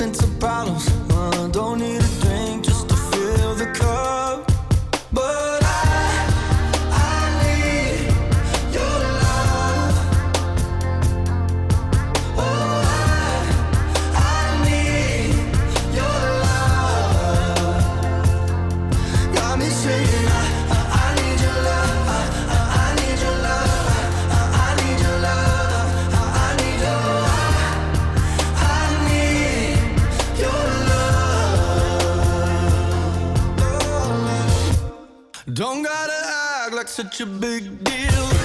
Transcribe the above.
into bottles. Don't need a drink just to fill the cup. But I need your love. Oh, I need your love. Got me saying I need your love. I need your love. I need your love. I need your Don't gotta act like such a big deal.